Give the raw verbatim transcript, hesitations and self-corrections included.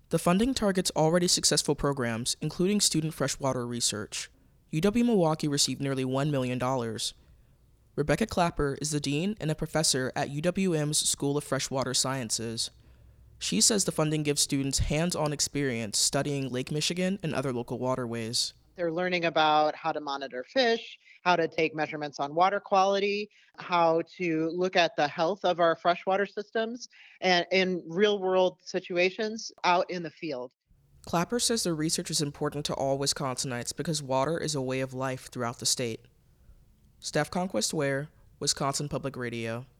The funding targets already successful programs, including student freshwater research. U W-Milwaukee received nearly one million dollars. Rebecca Clapper is the dean and a professor at U W M's School of Freshwater Sciences. She says the funding gives students hands-on experience studying Lake Michigan and other local waterways. They're learning about how to monitor fish, how to take measurements on water quality, how to look at the health of our freshwater systems, and in real world situations out in the field. Clapper says the research is important to all Wisconsinites because water is a way of life throughout the state. Steph Conquest Ware, Wisconsin Public Radio.